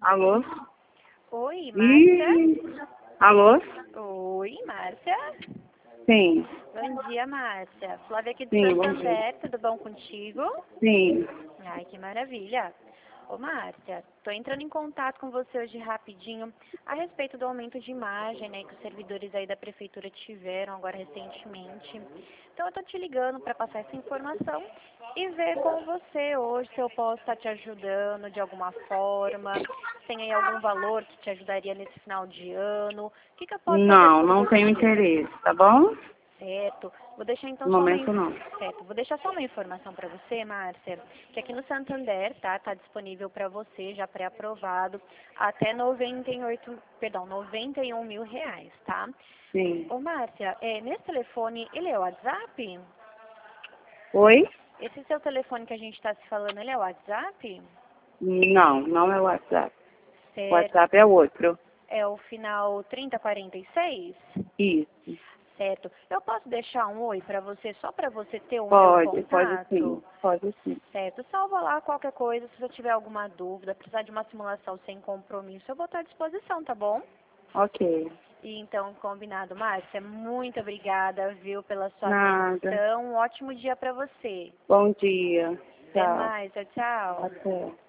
Alô? Oi, Márcia? Alô? Oi, Márcia? Sim, Bom dia, Márcia. Flávia aqui do sim, bom Santander, dia. tudo bom contigo? Sim. Ai, que maravilha. Ô, Márcia, tô entrando em contato com você hoje rapidinho a respeito do aumento de imagem, né, que os servidores aí da prefeitura tiveram agora recentemente. Então eu tô te ligando para passar essa informação e ver com você hoje se eu posso estar te ajudando de alguma forma, se tem aí algum valor que te ajudaria nesse final de ano. O que que eu posso fazer Não, por não tenho você? interesse, tá bom? Certo. Vou deixar então No momento não. Certo. Vou deixar só uma informação para você, Márcia, que aqui no Santander, tá disponível para você, já pré-aprovado, até 91 mil reais, tá? Sim. Ô, Márcia, nesse telefone, ele é o WhatsApp? Oi? Esse seu telefone que a gente está se falando, ele é o WhatsApp? Não, não é o WhatsApp. O Certo. WhatsApp é outro. É o final 3046? Isso. Certo. Eu posso deixar um oi para você, só para você ter o meu Pode sim. contato? Pode sim. Certo. Salva lá qualquer coisa, se você tiver alguma dúvida, precisar de uma simulação sem compromisso, eu vou estar à disposição, tá bom? Ok. E então, combinado, Márcia. Muito obrigada, viu, pela sua Nada. atenção. Um ótimo dia para você. Bom dia. Até Tchau. mais. Tchau, tchau. Até.